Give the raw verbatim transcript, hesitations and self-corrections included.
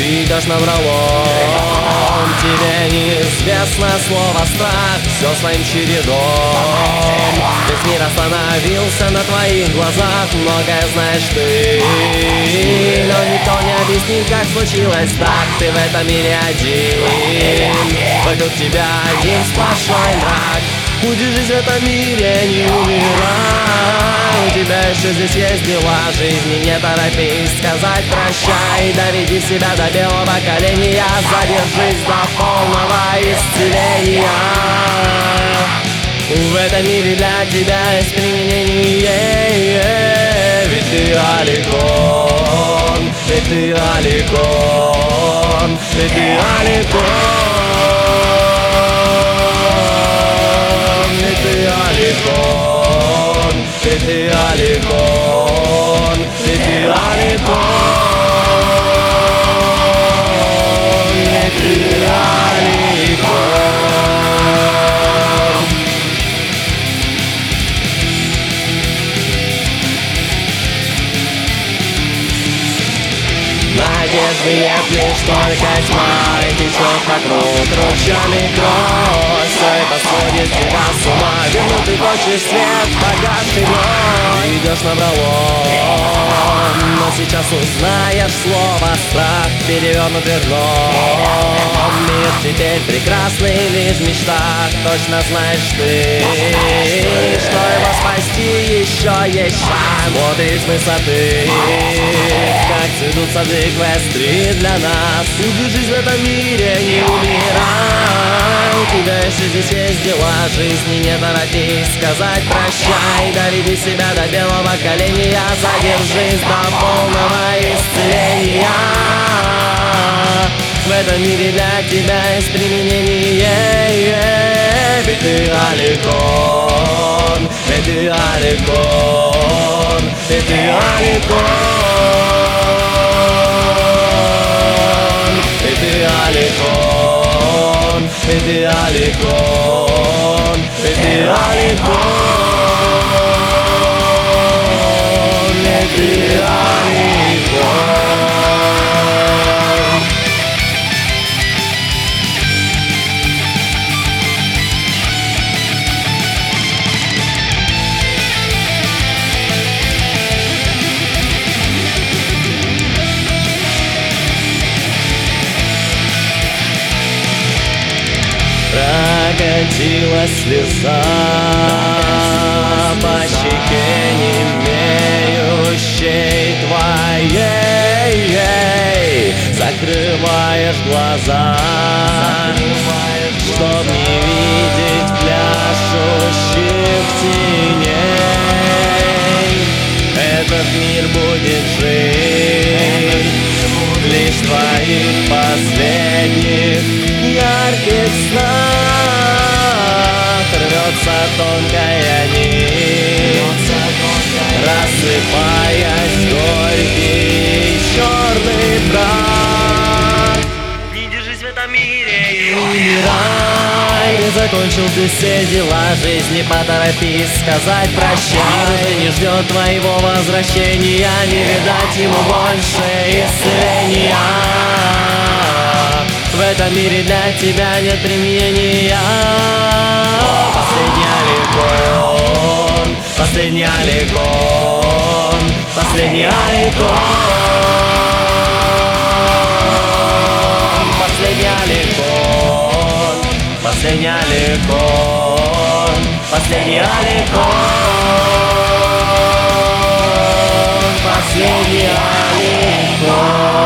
Ты идешь навралом, тебе неизвестно слово страх. Все своим чередом, весь мир остановился на твоих глазах. Многое знаешь ты, но никто не объяснит, как случилось так. Ты в этом мире один, вокруг тебя один сплошной мрак. Будешь жить в этом мире, не умирай. У тебя еще здесь есть дела жизни, не торопись сказать прощай. Доведи себя до белого коленя, задержись до полного исцеления. В этом мире для тебя есть применение. Ведь ты Аликон, ведь ты Аликон, ведь ты Аликон. Аликон, ведь ты Аликон, ведь ты Аликон, ведь ты Аликон. Надежды нет, лишь только тьма, и течет вокруг ручьями кровь. Все это сводит тебя с ума, вернуть ты хочешь свет, богатый вновь. Ты идешь навралом, но сейчас узнаешь слово страх. Перевернут верном, мир теперь прекрасный лишь в мечтах. Точно знаешь ты, что его спасти еще есть шанс. Смотри с высоты, как цветут сады Квестрии для нас. Будешь жить в этом мире, не умирай. У тебя еще здесь есть дела жизни, не торопись сказать прощай. Доведи себя до белого коленя, задержись до полного исцеления. В этом мире для тебя есть применение. Ведь ты Аликон, ведь ты Аликон, ведь ты Аликон, ведь ты Аликон, ведь ты Аликон, ведь ты Аликон, ведь ты Аликон. Прокатилась слеза по щеке немеющей твоей. Закрываешь глаза, чтоб не видеть пляшущих теней. Этот мир будет жить лишь в твоих последних ярких снах. Рвется тонкая нить, рассыпаясь горький черный прах. Не держись в этом мире и умирай. Не закончил ты все дела жизни, поторопись сказать прощай. Уже не ждет твоего возвращения, не видать ему больше исцеления. В этом мире для тебя нет применения. Последний Аликон, последний Аликон, последний Аликон, последний Аликон, последний Аликон, последний Аликон, последний Аликон.